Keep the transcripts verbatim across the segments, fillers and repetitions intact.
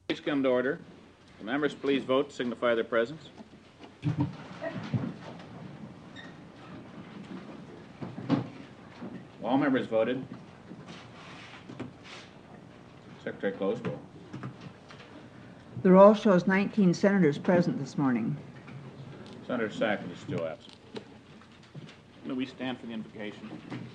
Please come to order. The members please vote to signify their presence. All members voted. Secretary, close roll. The roll shows nineteen senators present this morning. Senator Sackett is still absent. May we stand for the invocation?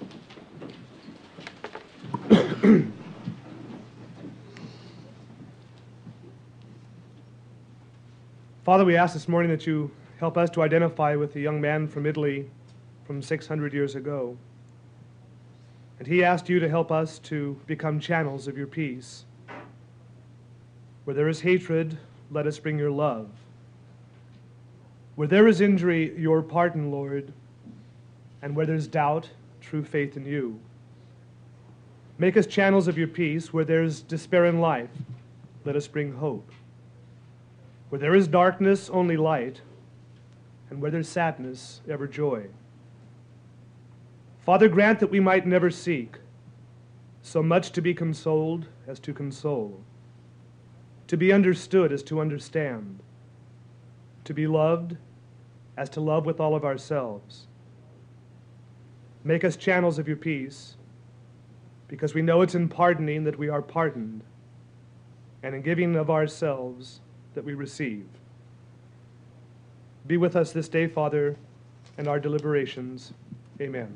Father, we ask this morning that you help us to identify with the young man from Italy from six hundred years ago. And he asked you to help us to become channels of your peace. Where there is hatred, let us bring your love. Where there is injury, your pardon, Lord. And where there's doubt, true faith in you. Make us channels of your peace. Where there's despair in life, let us bring hope. Where there is darkness, only light, and where there's sadness, ever joy. Father, grant that we might never seek so much to be consoled as to console, to be understood as to understand, to be loved as to love with all of ourselves. Make us channels of your peace, because we know it's in pardoning that we are pardoned, and in giving of ourselves that we receive. Be with us this day, Father, and our deliberations. Amen.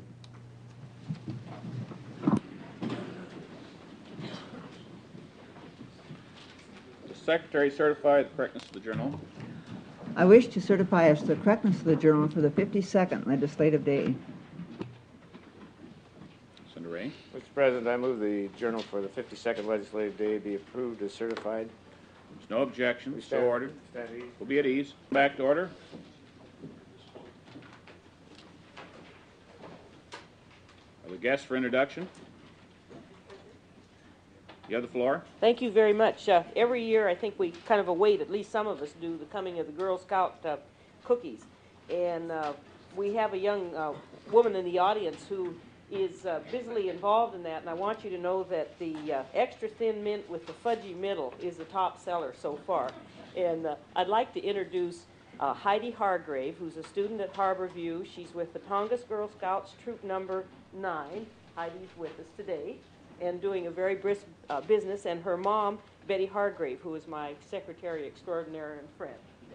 The Secretary certify the correctness of the journal. I wish to certify as to the correctness of the journal for the fifty-second legislative day. Senator Ray. Mister President, I move the journal for the fifty-second legislative day be approved as certified. There's no objection. We So stand- ordered. stand at ease. We'll be at ease. Back to order. Are the guests for introduction? You have the floor. Thank you very much. Uh, every year, I think we kind of await, at least some of us do, the coming of the Girl Scout uh, cookies. And uh, we have a young uh, woman in the audience who is uh, busily involved in that. And I want you to know that the uh, extra thin mint with the fudgy middle is the top seller so far. And uh, I'd like to introduce uh, Heidi Hargrave, who's a student at Harborview. She's with the Tongass Girl Scouts, troop number nine. Heidi's with us today and doing a very brisk uh, business, and her mom, Betty Hargrave, who is my secretary extraordinaire and friend.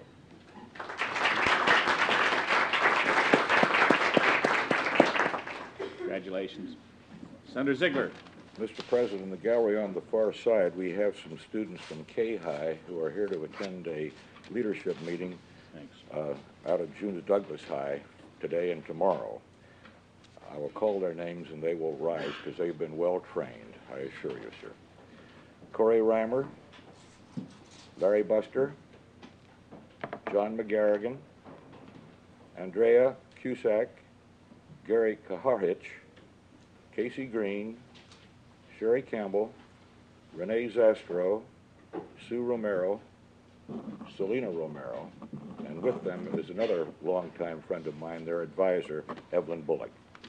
Congratulations. Senator Ziegler. Mister President, in the gallery on the far side, we have some students from K-High who are here to attend a leadership meeting Thanks. uh, out of June Douglas High today and tomorrow. I will call their names and they will rise because they've been well trained, I assure you, sir. Corey Reimer, Larry Buster, John McGarrigan, Andrea Cusack, Gary Kaharich, Casey Green, Sherry Campbell, Renee Zastro, Sue Romero, Selena Romero, and with them is another longtime friend of mine, their advisor, Evelyn Bullock.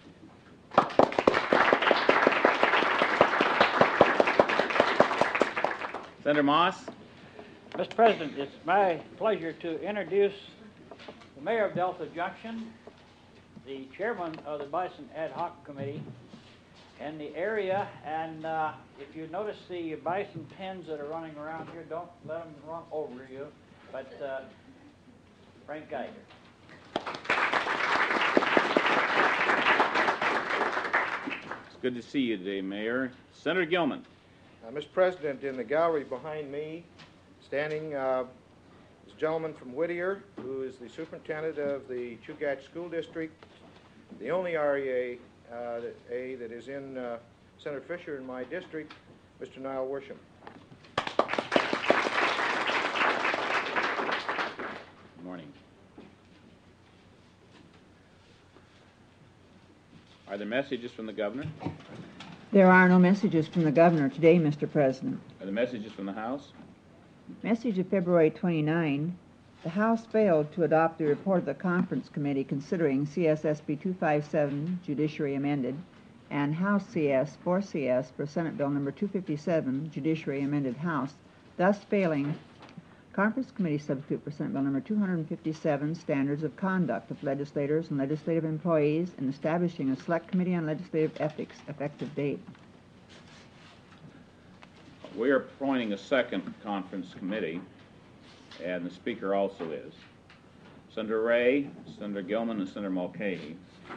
Senator Moss. Mister President, it's my pleasure to introduce the Mayor of Delta Junction, the Chairman of the Bison Ad Hoc Committee, and the area. And uh, if you notice the bison pens that are running around here, don't let them run over you. But uh, Frank Geiger. It's good to see you today, Mayor. Senator Gilman. Uh, Mister President, in the gallery behind me, standing uh, is a gentleman from Whittier, who is the superintendent of the Chugach School District, the only R E A, uh, A that is in uh, Senator Fisher in my district, Mister Niall Worsham. Good morning. Are there messages from the governor? There are no messages from the governor today, Mister President. Are there messages from the House? Message of February twenty-ninth. The House failed to adopt the report of the Conference Committee considering C S S B two fifty-seven, Judiciary Amended, and House C S four C S for Senate Bill number two fifty-seven, Judiciary Amended House, thus failing Conference Committee Substitute for Senate Bill Number two hundred fifty-seven, Standards of Conduct of Legislators and Legislative Employees, and establishing a Select Committee on Legislative Ethics, effective date. We are appointing a second conference committee, and the speaker also is Senator Ray, Senator Gilman, and Senator Mulcahy.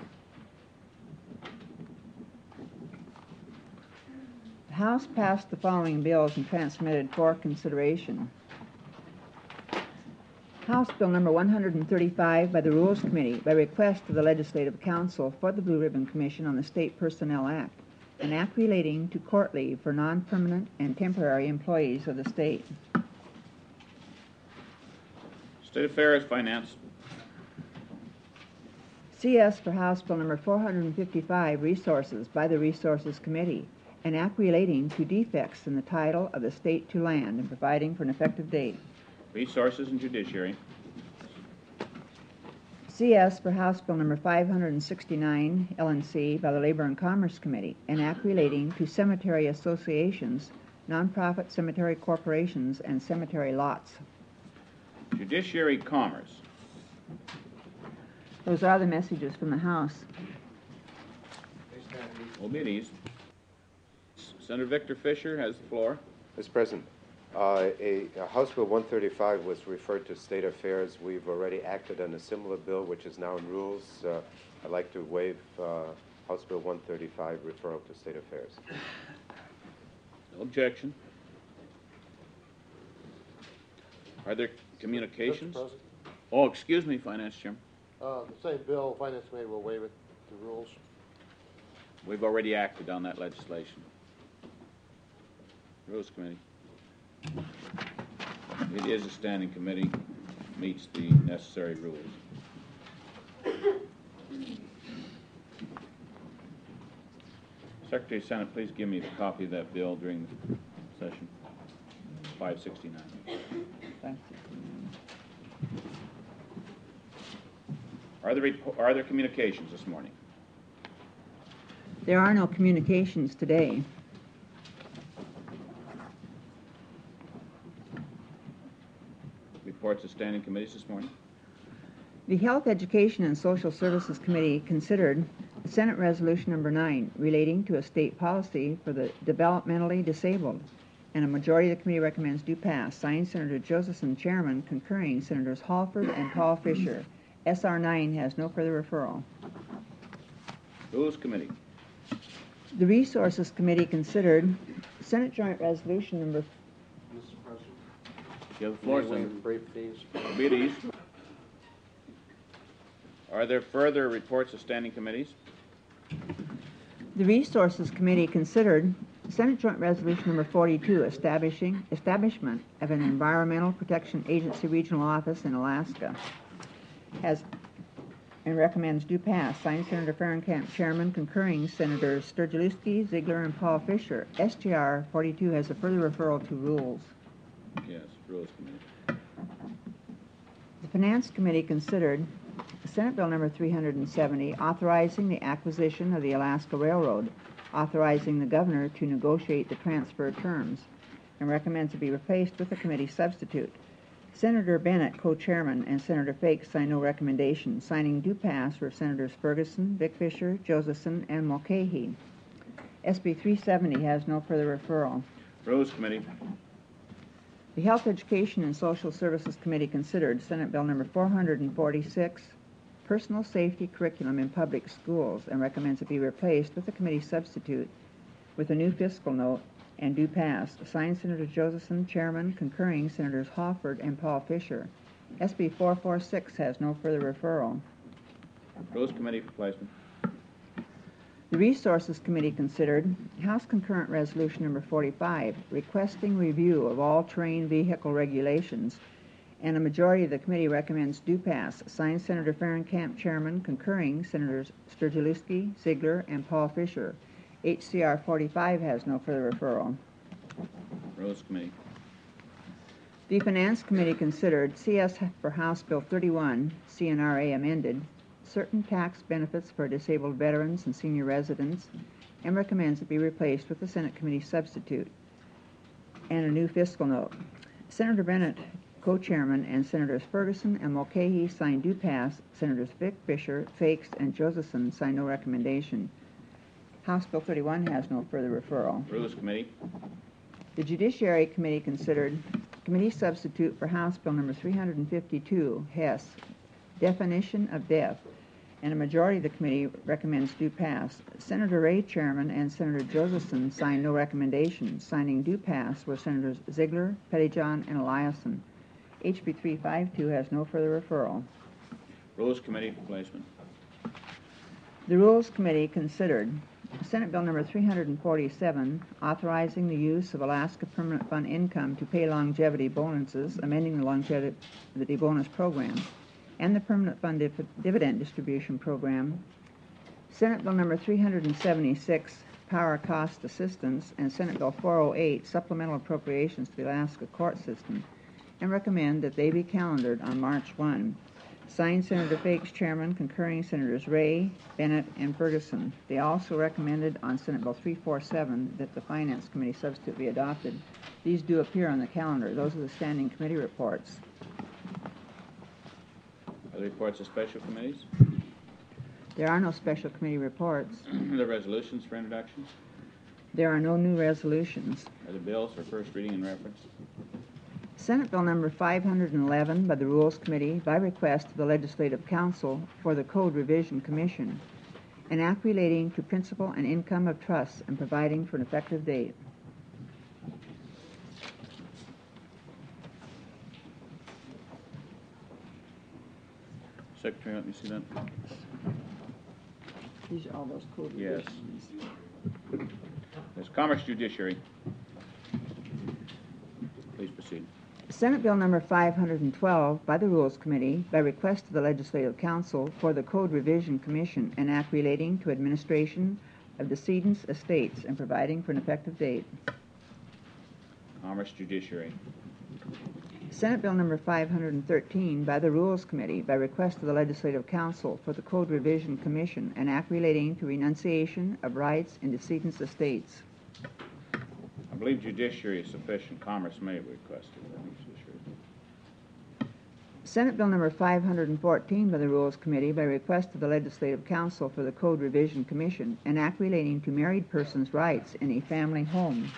The House passed the following bills and transmitted for consideration. House Bill Number one hundred thirty-five by the Rules Committee, by request of the Legislative Council for the Blue Ribbon Commission on the State Personnel Act, an act relating to court leave for non-permanent and temporary employees of the state. State Affairs, Finance. C S for House Bill Number four hundred fifty-five, Resources, by the Resources Committee, an act relating to defects in the title of the state to land and providing for an effective date. Resources and Judiciary. C S for House Bill Number five hundred sixty-nine, L and C, by the Labor and Commerce Committee, an act relating to cemetery associations, nonprofit cemetery corporations, and cemetery lots. Judiciary, Commerce. Those are the messages from the House. Will be these. Senator Victor Fisher has the floor. Mister President, uh, a, a House Bill one thirty-five was referred to State Affairs. We've already acted on a similar bill, which is now in Rules. Uh, I'd like to waive uh, House Bill one thirty-five referral to State Affairs. No objection. Are there communications? Mister President, Oh, excuse me, Finance Chairman. uh, the same bill, Finance Committee will waive it to rules. We've already acted on that legislation. Rules Committee. It is a standing committee, meets the necessary rules. Secretary of Senate, please give me the copy of that bill during the session. five sixty-nine. Are there, repo- are there communications this morning? There are no communications today. Reports of standing committees this morning? The Health, Education, and Social Services Committee considered Senate Resolution Number nine relating to a state policy for the developmentally disabled, and a majority of the committee recommends do pass. Signed, Senator Josephson, Chairman, concurring Senators Halford and Paul Fisher. S R nine has no further referral. Rules Committee. Mister The Resources Committee considered Senate Joint Resolution Number President, You have the floor, may Senator. we brief these? Be at ease. Are there further reports of standing committees? The Resources Committee considered Senate Joint Resolution Number forty-two, establishing establishment of an Environmental Protection Agency regional office in Alaska, has and recommends do pass. Signed, Senator Fahrenkamp, Chairman, concurring Senators Sturgielewski, Ziegler, and Paul Fisher. S G R forty-two has a further referral to Rules. Yes, Rules Committee. The Finance Committee considered Senate Bill Number three hundred seventy, authorizing the acquisition of the Alaska Railroad, authorizing the governor to negotiate the transfer terms, and recommends it be replaced with a committee substitute. Senator Bennett, co-chairman, and Senator Fake sign no recommendation. Signing do pass were Senators Ferguson, Vic Fisher, Josephson, and Mulcahy. S B three seventy has no further referral. Rules Committee. The Health, Education, and Social Services Committee considered Senate Bill Number four hundred forty-six, Personal Safety Curriculum in Public Schools, and recommends it be replaced with a committee substitute with a new fiscal note and do pass. Signed, Senator Josephson, Chairman, concurring Senators Hawford and Paul Fisher. S B four forty-six has no further referral. Rules Committee for placement. The Resources Committee considered House Concurrent Resolution Number forty-five, requesting review of all terrain vehicle regulations, and a majority of the committee recommends do pass. Signed, Senator Fahrenkamp, Chairman, concurring Senators Sturgielewski, Ziegler, and Paul Fisher. H C R forty-five has no further referral. Rules Committee. The Finance Committee considered C S for House Bill thirty-one, C N R A amended, certain tax benefits for disabled veterans and senior residents, and recommends it be replaced with a Senate committee substitute. and a new fiscal note. Senator Bennett, co-chairman, and Senators Ferguson and Mulcahy signed do pass. Senators Vick, Fisher, Fakes, and Josephson signed no recommendation. House Bill thirty-one has no further referral. Rules Committee. The Judiciary Committee considered committee substitute for House Bill number three hundred fifty-two, Hess, definition of death, and a majority of the committee recommends do pass. Senator Ray, chairman, and Senator Josephson signed no recommendation. Signing do pass were Senators Ziegler, Pettyjohn, and Eliason. H B three fifty-two has no further referral. Rules Committee for placement. The Rules Committee considered Senate Bill number three hundred forty-seven, authorizing the use of Alaska Permanent Fund income to pay longevity bonuses, amending the longevity bonus program, and the Permanent Fund div dividend distribution program. Senate Bill number three hundred seventy-six, power cost assistance, and Senate Bill four oh eight, supplemental appropriations to the Alaska court system, and recommend that they be calendared on March first. Signed Senator Fakes, chairman, concurring Senators Ray, Bennett, and Ferguson. They also recommended on Senate Bill three forty-seven that the Finance Committee substitute be adopted. These do appear on the calendar. Those are the standing committee reports. Other reports of special committees? There are no special committee reports. Are there resolutions for introduction? There are no new resolutions. Are there bills for first reading and reference? Senate Bill number five hundred eleven by the Rules Committee by request of the Legislative Council for the Code Revision Commission, an act relating to principal and income of trusts and providing for an effective date. Secretary, let me see that. These are all those code Yes. revisions. There's Commerce Judiciary. Please proceed. Senate Bill number five hundred twelve by the Rules Committee by request of the Legislative Council for the Code Revision Commission, an act relating to administration of decedents' estates and providing for an effective date. Commerce Judiciary. Senate Bill number five hundred thirteen by the Rules Committee by request of the Legislative Council for the Code Revision Commission, an act relating to renunciation of rights in decedents' estates. I believe Judiciary is sufficient. Commerce may have requested. Senate Bill number five hundred fourteen by the Rules Committee by request of the Legislative Council for the Code Revision Commission, an act relating to married persons' rights in a family home.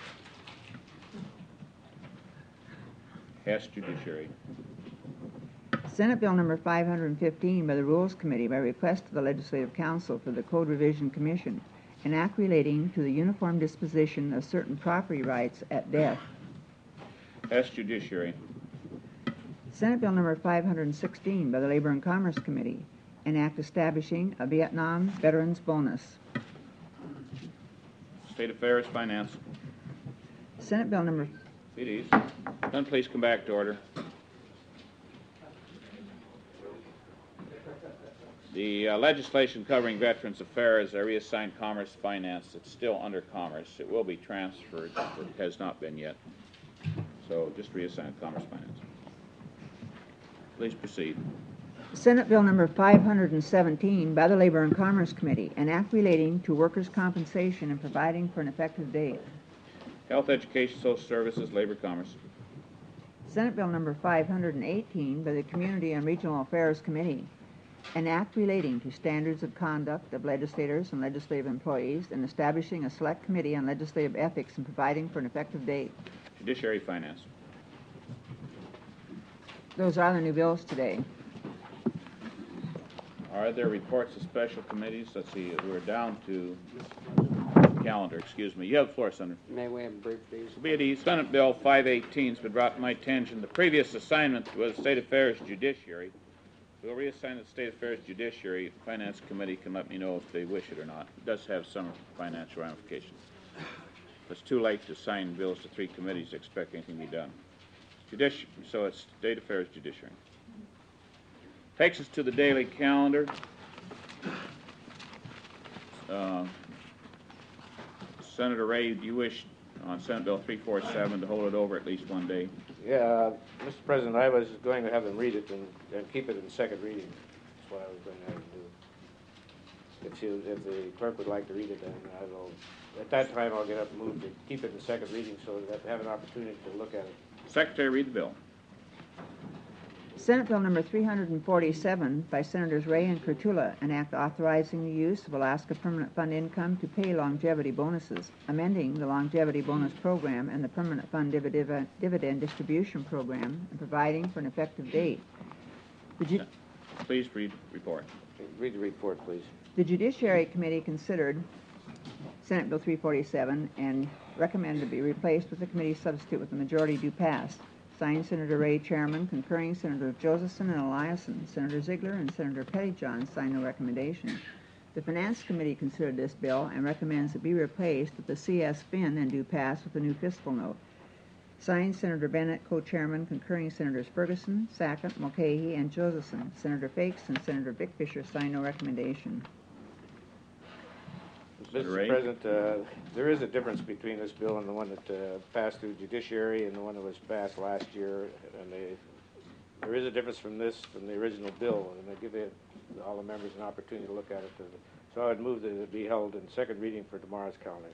Hess Judiciary. Senate Bill number five hundred fifteen by the Rules Committee by request of the Legislative Council for the Code Revision Commission, an act relating to the uniform disposition of certain property rights at death. Hess Judiciary. Senate Bill number five hundred sixteen by the Labor and Commerce Committee, an act establishing a Vietnam Veterans Bonus. State Affairs Finance. Senate Bill number... It is. Then please come back to order. The uh, legislation covering Veterans Affairs, I reassigned Commerce Finance. It's still under Commerce. It will be transferred, but it has not been yet. So just reassign Commerce Finance. Please proceed. Senate Bill number five hundred seventeen by the Labor and Commerce Committee, an act relating to workers' compensation and providing for an effective date. Health, Education, Social Services, Labor, Commerce. Senate Bill number five hundred eighteen by the Community and Regional Affairs Committee, an act relating to standards of conduct of legislators and legislative employees and establishing a select committee on legislative ethics and providing for an effective date. Judiciary Finance. Those are the new bills today. Are there reports of special committees? Let's see, we're down to calendar, excuse me. You have the floor, Senator. May we have a brief, please? Be at ease. Senate Bill five eighteen has been brought to my attention. The previous assignment was State Affairs Judiciary. We'll reassign the State Affairs Judiciary. The Finance Committee can let me know if they wish it or not. It does have some financial ramifications. It's too late to assign bills to three committees to expect anything to be done. Judici- so it's State Affairs Judiciary. Takes us to the daily calendar. Uh, Senator Ray, do you wish on Senate Bill three forty-seven to hold it over at least one day? Yeah, uh, Mister President, I was going to have them read it and, and keep it in second reading. That's what I was going to have them do. if you, if the clerk would like to read it, then I will, at that time, I'll get up and move to keep it in second reading so that I have an opportunity to look at it. Secretary, read the bill. Senate Bill number three hundred forty-seven by Senators Ray and Kurtula, an act authorizing the use of Alaska Permanent Fund income to pay longevity bonuses, amending the longevity bonus program and the Permanent Fund dividend, dividend distribution program, and providing for an effective date. The, ju- Please read report. Read the report, please. the Judiciary Committee considered Senate Bill three forty-seven and recommended to be replaced with a committee substitute with a majority do pass. Signed, Senator Ray, Chairman, concurring Senator Josephson and Eliason. Senator Ziegler and Senator Pettyjohn signed the recommendation. The Finance Committee considered this bill and recommends it be replaced with the C S Fin and do pass with a new fiscal note. Signed, Senator Bennett, co-chairman, concurring Senators Ferguson, Sackett, Mulcahy, and Josephson. Senator Fakes and Senator Vic Fisher signed no recommendation. Mister Ray? President, uh, there is a difference between this bill and the one that uh, passed through judiciary and the one that was passed last year. And they, there is a difference from this, from the original bill, and I give it, all the members an opportunity to look at it. So I would move that it be held in second reading for tomorrow's calendar.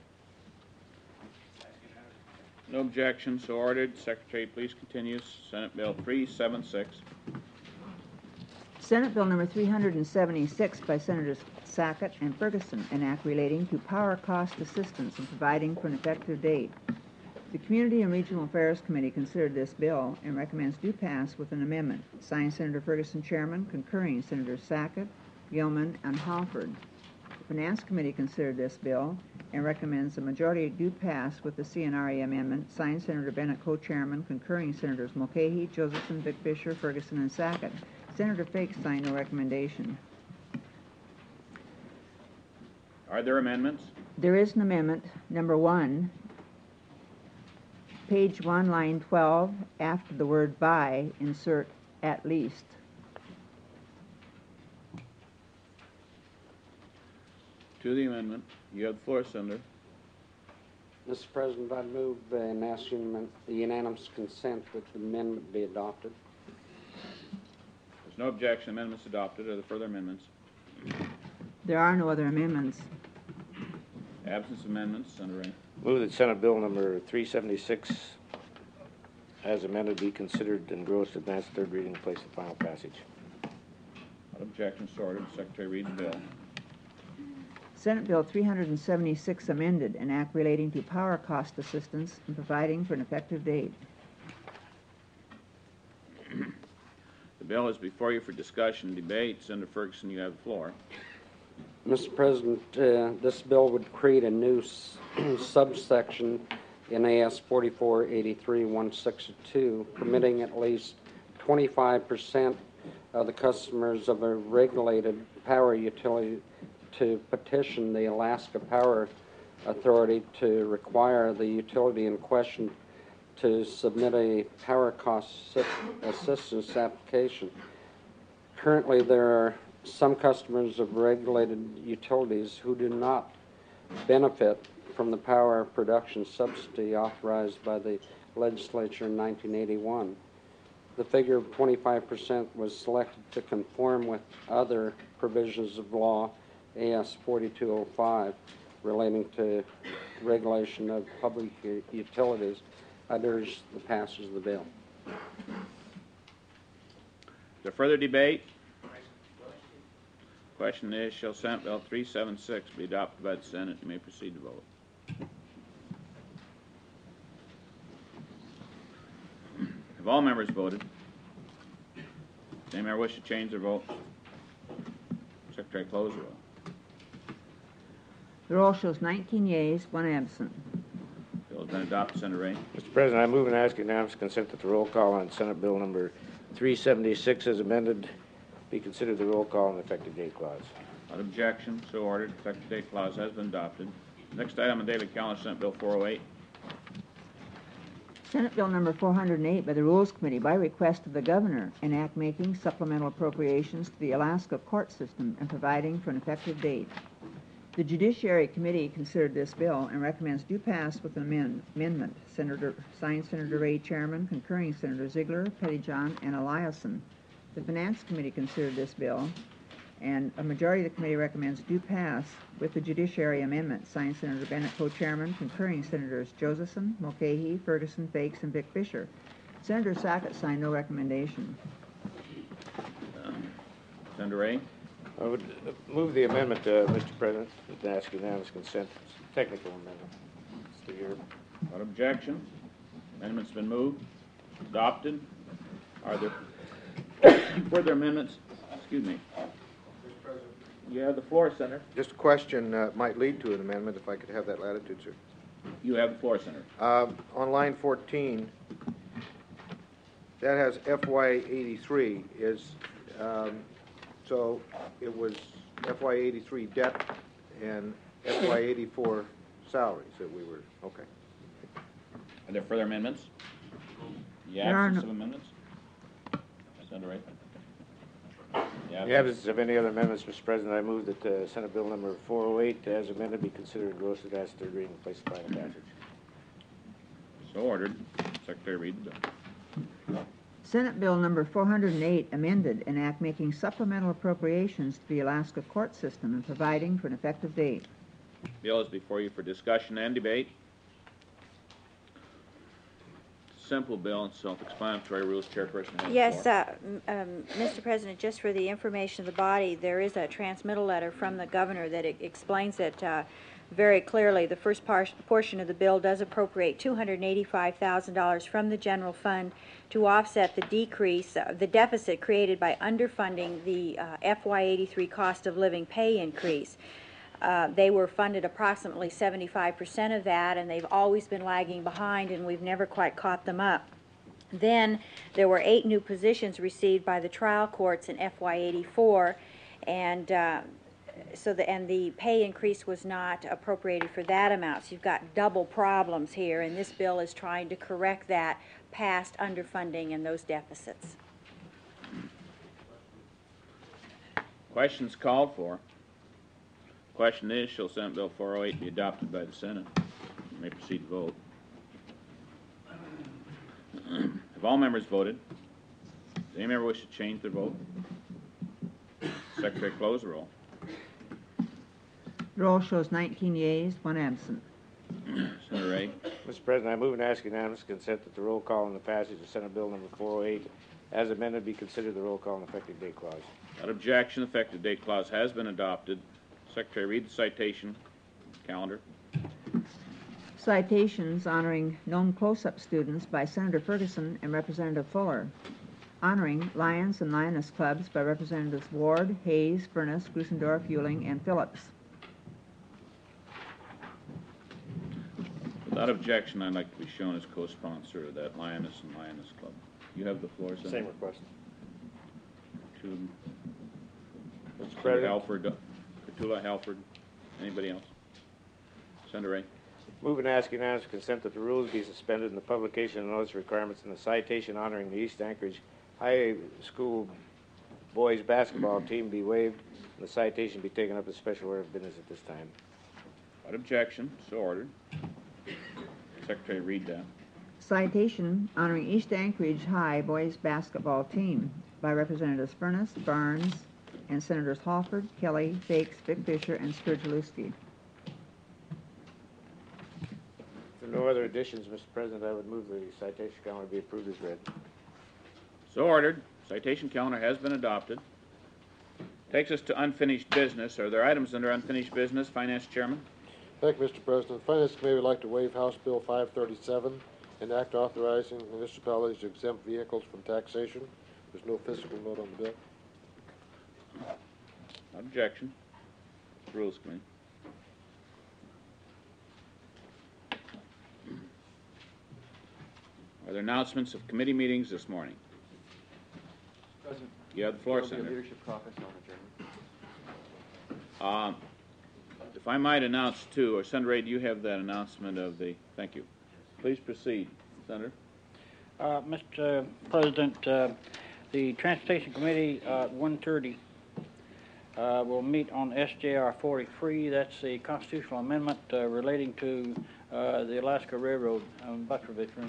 No objection, so ordered. Secretary, please continue. Senate Bill three seventy-six. Senate Bill number three hundred seventy-six by Senators Sackett and Ferguson, an act relating to power cost assistance and providing for an effective date. The Community and Regional Affairs Committee considered this bill and recommends do pass with an amendment. Signed, Senator Ferguson, Chairman, concurring Senators Sackett, Gilman, and Halford. The Finance Committee considered this bill and recommends a majority do pass with the C N R A amendment. Signed, Senator Bennett, co-chairman, concurring Senators Mulcahy, Josephson, Vic Fisher, Ferguson, and Sackett. Senator Fakes signed no recommendation. Are there amendments? There is an amendment, number one, page one, line twelve, after the word by, insert at least. To the amendment. You have the floor, Senator. Mister President, I move uh, and ask unanim- the unanimous consent that the amendment be adopted. There's no objection. Amendments adopted. Are there further amendments? There are no other amendments. Absence of amendments. Senator Ray. Move that Senate Bill number three seventy-six, as amended, be considered and engrossed, advanced third reading, and place in final passage. Without objection, so ordered. Secretary, read the bill. Senate Bill three hundred seventy-six amended, an act relating to power cost assistance and providing for an effective date. The bill is before you for discussion and debate. Senator Ferguson, you have the floor. Mister President, uh, this bill would create a new s- subsection in A S forty-four eighty-three one sixty-two, permitting at least twenty-five percent of the customers of a regulated power utility to petition the Alaska Power Authority to require the utility in question to submit a power cost assistance application. Currently, there are some customers of regulated utilities who do not benefit from the power production subsidy authorized by the legislature in nineteen eighty-one. The figure of twenty-five percent was selected to conform with other provisions of law, A S forty-two oh five, relating to regulation of public u- utilities. I urge the passage of the bill. Is there further debate? Question is, shall Senate Bill three seventy-six be adopted by the Senate? You may proceed to vote. Have all members voted? Does any member wish to change their vote? Secretary, close the roll. The roll shows nineteen yeas, one absent. Bill has been adopted. Senator Ray. Mister President, I move and ask unanimous consent that the roll call on Senate Bill number three seventy-six as amended be considered the roll call and effective date clause. Without objection, so ordered. Effective date clause has been adopted. Next item on the daily calendar, Senate Bill four oh eight. Senate Bill number four hundred eight by the Rules Committee, by request of the Governor, an act making supplemental appropriations to the Alaska court system and providing for an effective date. The Judiciary Committee considered this bill and recommends do pass with an amend- amendment. Senator, signed Senator Ray, Chairman, concurring Senator Ziegler, Pettyjohn, and Eliason. The Finance Committee considered this bill and a majority of the committee recommends do pass with the judiciary amendment signed Senator Bennett, co-chairman, concurring Senators Josephson, Mulcahy, Ferguson, Fakes, and Vic Fisher. Senator Sackett signed no recommendation. Senator Ray? I would uh, move the amendment, uh, Mister President, and ask unanimous consent. It's a technical amendment. It's the year. Without objection, amendment's been moved, adopted. Are there further amendments? Excuse me. You have the floor, Senator. Just a question uh, might lead to an amendment, if I could have that latitude, sir. You have the floor, Senator. Uh, On line fourteen, that has F Y eighty-three is, um, so it was F Y eighty-three debt and F Y eighty-four salaries that we were, okay. Are there further amendments? The There are absence no- of amendments? Senator Ray? The In the absence of any other amendments, Mister President, I move that uh, Senate Bill number four oh eight as amended be considered engrossed as third reading and placed in final passage. So ordered. Secretary, read the bill. Senate Bill number four hundred eight amended an act making supplemental appropriations to the Alaska court system and providing for an effective date. Bill is before you for discussion and debate. Simple bill and self-explanatory. Rules chairperson has the Yes, floor. uh, m- um, Mister President, just for the information of the body, there is a transmittal letter from the governor that e- explains it uh, very clearly. The first par- portion of the bill does appropriate two hundred eighty-five thousand dollars from the general fund to offset the decrease, uh, the deficit created by underfunding the uh, F Y eighty-three cost of living pay increase. Uh, they were funded approximately seventy-five percent of that, and they've always been lagging behind, and we've never quite caught them up. Then there were eight new positions received by the trial courts in F Y eighty-four, and uh, so the and the pay increase was not appropriated for that amount. So you've got double problems here, and this bill is trying to correct that past underfunding and those deficits. Questions called for. Question is, shall Senate Bill four oh eight be adopted by the Senate? You may proceed to vote. Have all members voted? Does any member wish to change their vote? Secretary, close the roll. The roll shows nineteen yeas, one absent. Senator Ray? Mister President, I move and ask unanimous consent that the roll call on the passage of Senate Bill number four oh eight as amended be considered the roll call and effective date clause. Without objection, effective date clause has been adopted. Secretary, read the citation calendar. Citations honoring known close-up students by Senator Ferguson and Representative Fuller. Honoring Lions and Lioness Clubs by Representatives Ward, Hayes, Furness, Grusendorf, Euling, and Phillips. Without objection, I'd like to be shown as co-sponsor of that Lioness and Lioness Club. You have the floor, Senator. Same request. To Mister Senator President, Halford, Petula, Halford, anybody else? Senator Ray? move and ask unanimous consent that the rules be suspended and the publication of notice requirements and the citation honoring the East Anchorage High School boys basketball team be waived and the citation be taken up as special order of business at this time. Without objection, so ordered. Secretary, read that. Citation honoring East Anchorage High boys basketball team by Representatives Furness, Barnes, and Senators Halford, Kelly, Fakes, Vic Fisher, and Sturgeluski. If there are no other additions, Mister President, I would move the citation calendar be approved as read. So ordered. Citation calendar has been adopted. Takes us to unfinished business. Are there items under unfinished business, Finance Chairman? Thank you, Mister President. The Finance Committee would like to waive House Bill five thirty-seven, an act authorizing municipalities to exempt vehicles from taxation. There's no physical note on the bill. Objection. Rules Committee. Are there announcements of committee meetings this morning? President, You have the floor, there will be a Senator. leadership caucus on adjournment. Um, If I might announce too, or Senator Ray, do you have that announcement of the, thank you. Please proceed, Senator. Uh, Mister President, uh, the Transportation Committee uh, at one thirty uh, will meet on S J R forty-three. That's the constitutional amendment uh, relating to uh, the Alaska Railroad um, Butrovich Room.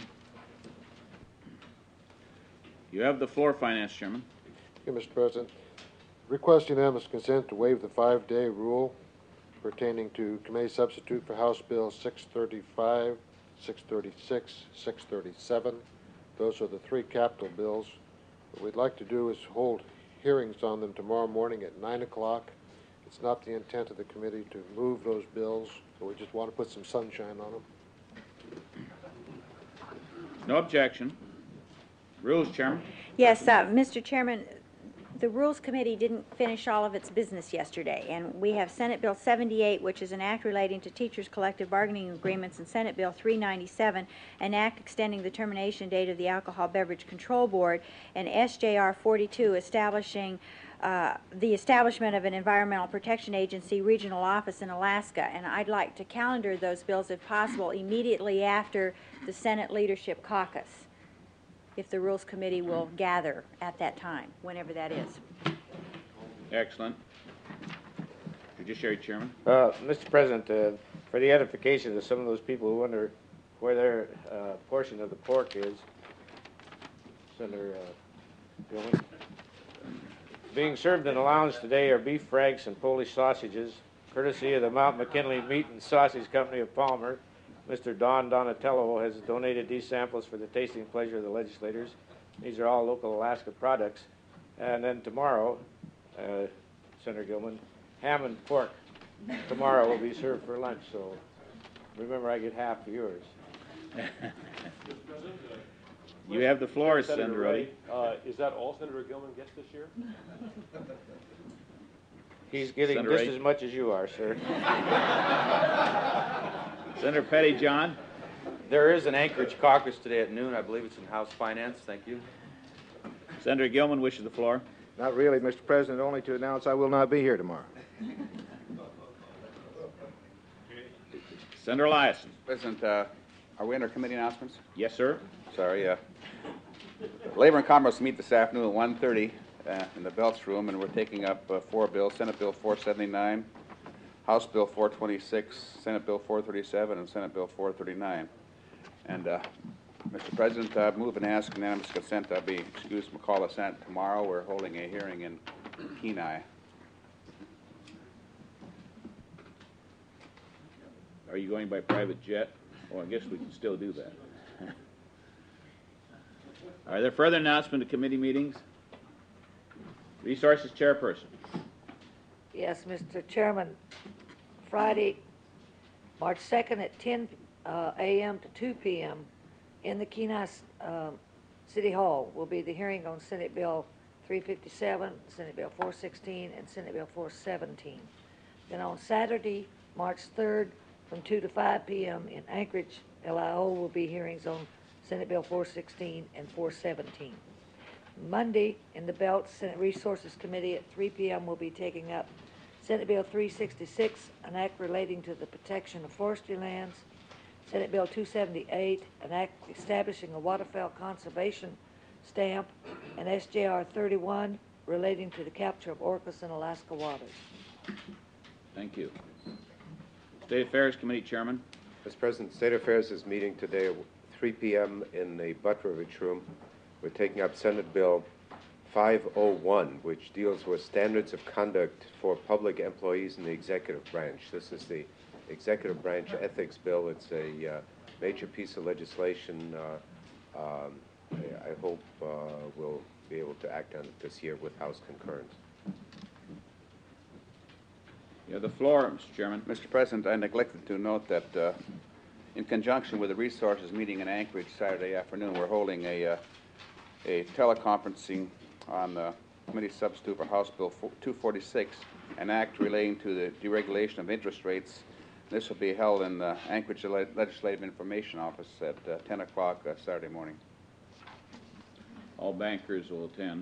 You have the floor, Finance Chairman. Thank you, Mister President. Request unanimous consent to waive the five-day rule pertaining to committee substitute for House Bill six thirty-five, six thirty-six, six thirty-seven. Those are the three capital bills. What we'd like to do is hold hearings on them tomorrow morning at nine o'clock. It's not the intent of the committee to move those bills, so we just want to put some sunshine on them. No objection. Rules, Chairman. Yes, uh, Mister Chairman, the Rules Committee didn't finish all of its business yesterday, and we have Senate Bill seventy-eight, which is an act relating to teachers' collective bargaining agreements, and Senate Bill three ninety-seven, an act extending the termination date of the Alcohol Beverage Control Board, and S J R forty-two, establishing uh, the establishment of an Environmental Protection Agency regional office in Alaska. And I'd like to calendar those bills, if possible, immediately after the Senate Leadership Caucus, if the Rules Committee will gather at that time, whenever that is. Excellent. Judiciary Chairman. Uh, Mister President, uh, for the edification of some of those people who wonder where their uh, portion of the pork is, Senator uh, Gilman, being served in the lounge today are beef franks and Polish sausages, courtesy of the Mount McKinley Meat and Sausage Company of Palmer. Mister Don Donatello has donated these samples for the tasting pleasure of the legislators. These are all local Alaska products. And then tomorrow, uh, Senator Gilman, ham and pork tomorrow will be served for lunch. So remember, I get half of yours. You have the floor, Senator Senator Ray. Ruddy. Uh, is that all Senator Gilman gets this year? He's getting Senator just Ray. as much as you are, sir. Senator Pettyjohn. There is an Anchorage caucus today at noon. I believe it's in House Finance. Thank you. Senator Gilman wishes the floor. Not really, Mister President, only to announce I will not be here tomorrow. Senator Eliason. President, uh, are we under committee announcements? Yes, sir. Sorry. Uh, Labor and Commerce meet this afternoon at one thirty uh, in the Belts Room, and we're taking up uh, four bills: Senate Bill four seventy-nine, House Bill four twenty-six, Senate Bill four thirty-seven, and Senate Bill four thirty-nine. And, uh, Mister President, I move and ask unanimous consent that be excused from call of Senate tomorrow. We're holding a hearing in Kenai. Are you going by private jet? Well, I guess we can still do that. Are there further announcement of committee meetings? Resources Chairperson. Yes, Mister Chairman. Friday, March second at ten uh, a m to two p m in the Kenai uh, City Hall will be the hearing on Senate Bill three fifty-seven, Senate Bill four sixteen, and Senate Bill four seventeen. Then on Saturday, March third, from two to five p m in Anchorage, L I O will be hearings on Senate Bill four sixteen and four seventeen. Monday, in the Belt Senate Resources Committee at three p m will be taking up Senate Bill three sixty-six, an act relating to the protection of forestry lands, Senate Bill two seventy-eight, an act establishing a waterfowl conservation stamp, and S J R thirty-one, relating to the capture of orcas in Alaska waters. Thank you. State Affairs Committee Chairman. Mister President, State Affairs is meeting today at three p m in the Butteridge Room. We're taking up Senate Bill five oh one, which deals with standards of conduct for public employees in the executive branch. This is the executive branch ethics bill. It's a uh, major piece of legislation. Uh, um, I, I hope uh, we'll be able to act on it this year with House concurrence. You have the floor, Mister Chairman. Mister President, I neglected to note that uh, in conjunction with the Resources meeting in Anchorage Saturday afternoon, we're holding a, uh, a teleconferencing on the committee substitute for House Bill two forty-six, an act relating to the deregulation of interest rates. This will be held in the Anchorage Legislative Information Office at uh, ten o'clock uh, Saturday morning. All bankers will attend.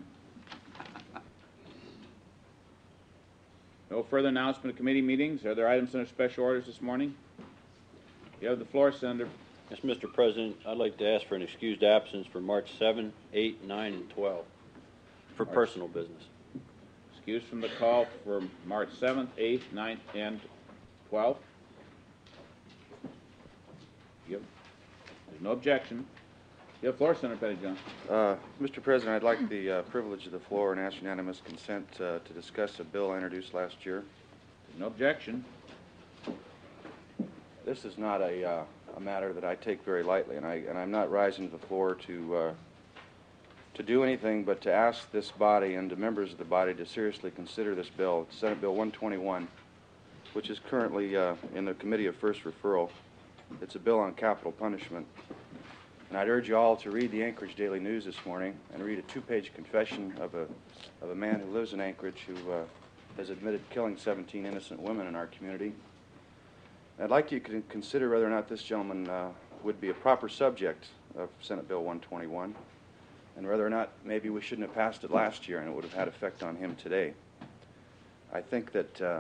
No further announcement of committee meetings. Are there items under special orders this morning? You have the floor, Senator. Yes, Mister President, I'd like to ask for an excused absence for March seventh, eighth, nine, and twelve for March. personal business. Excused from the call for March seventh, eighth, ninth, and twelfth. Yep. There's no objection. You have the floor, Senator Pettyjohn. Uh, Mister President, I'd like the uh, privilege of the floor and ask unanimous consent uh, to discuss a bill I introduced last year. No objection. This is not a, uh, a matter that I take very lightly, and, I, and I'm not rising to the floor to, uh, to do anything but to ask this body and the members of the body to seriously consider this bill. It's Senate Bill one twenty-one, which is currently uh, in the Committee of First Referral. It's a bill on capital punishment. And I'd urge you all to read the Anchorage Daily News this morning and read a two-page confession of a, of a man who lives in Anchorage who uh, has admitted killing seventeen innocent women in our community. I'd like you to consider whether or not this gentleman uh, would be a proper subject of Senate Bill one twenty-one, and whether or not maybe we shouldn't have passed it last year and it would have had effect on him today. I think that uh,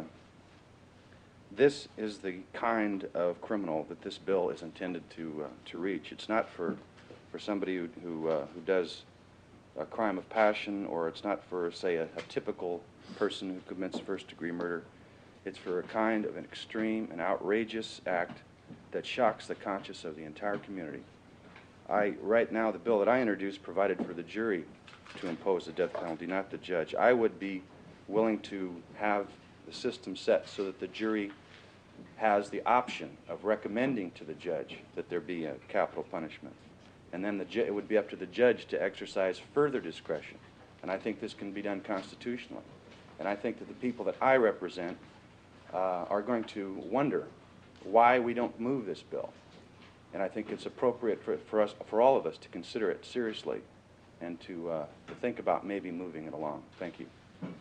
this is the kind of criminal that this bill is intended to uh, to reach. It's not for for somebody who who, uh, who does a crime of passion, or it's not for, say, a, a typical person who commits first-degree murder. It's for a kind of an extreme and outrageous act that shocks the conscience of the entire community. I right now the bill that I introduced provided for the jury to impose the death penalty, not the judge. I would be willing to have the system set so that the jury has the option of recommending to the judge that there be a capital punishment. And then the ju it would be up to the judge to exercise further discretion. And I think this can be done constitutionally. And I think that the people that I represent uh, are going to wonder why we don't move this bill. And I think it's appropriate for, for us, for all of us, to consider it seriously and to, uh, to think about maybe moving it along. Thank you.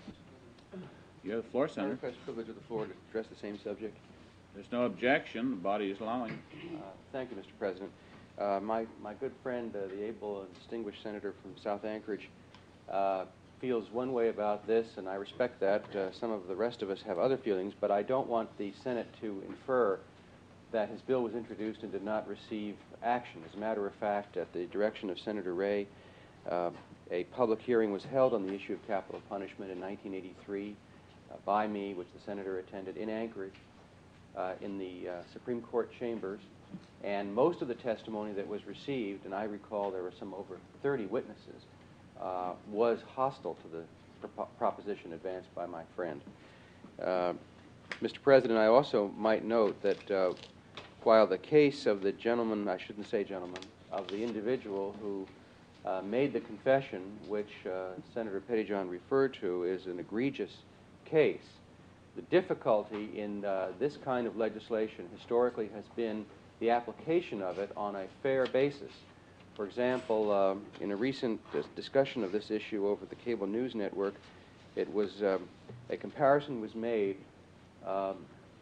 You have the floor, Senator. I request privilege of the floor to address the same subject. There's no objection. The body is allowing. Uh, thank you, Mister President. Uh, my, my good friend, uh, the able and distinguished senator from South Anchorage, uh, feels one way about this, and I respect that. Uh, some of the rest of us have other feelings, but I don't want the Senate to infer that his bill was introduced and did not receive action. As a matter of fact, at the direction of Senator Ray, uh, a public hearing was held on the issue of capital punishment in nineteen eighty-three uh, by me, which the senator attended in Anchorage, uh, in the uh, Supreme Court chambers, and most of the testimony that was received, and I recall there were some over thirty witnesses, uh, was hostile to the pro proposition advanced by my friend. Uh, Mister President, I also might note that uh, while the case of the gentleman, I shouldn't say gentleman, of the individual who uh, made the confession, which uh, Senator Pettyjohn referred to, is an egregious case, the difficulty in uh, this kind of legislation historically has been the application of it on a fair basis. For example, um, in a recent dis discussion of this issue over the cable news network, it was um, a comparison was made um,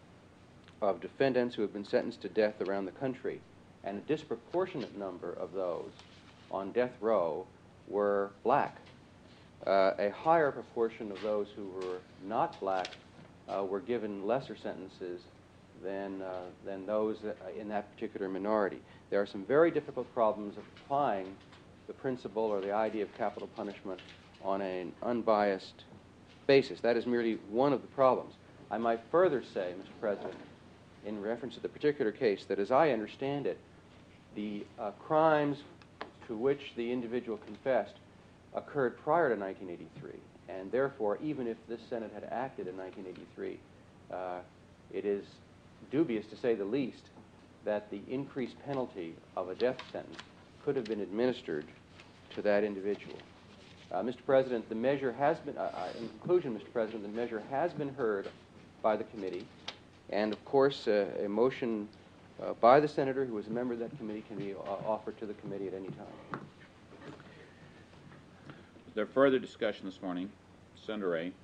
of defendants who have been sentenced to death around the country, and a disproportionate number of those on death row were black. Uh, a higher proportion of those who were not black uh, were given lesser sentences than, uh, than those in that particular minority. There are some very difficult problems of applying the principle or the idea of capital punishment on an unbiased basis. That is merely one of the problems. I might further say, Mister President, in reference to the particular case, that as I understand it, the uh, crimes to which the individual confessed occurred prior to nineteen eighty-three, and therefore, even if this Senate had acted in nineteen eighty-three, uh, it is dubious, to say the least, that the increased penalty of a death sentence could have been administered to that individual. Uh, Mister President, the measure has been, uh, uh, in conclusion, Mister President, the measure has been heard by the committee, and of course, uh, a motion uh, by the senator who is a member of that committee can be uh, offered to the committee at any time. Is there further discussion this morning? Senator Ray.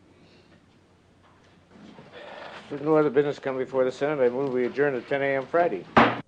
There's no other business coming before the Senate. I move we adjourn at ten A M Friday.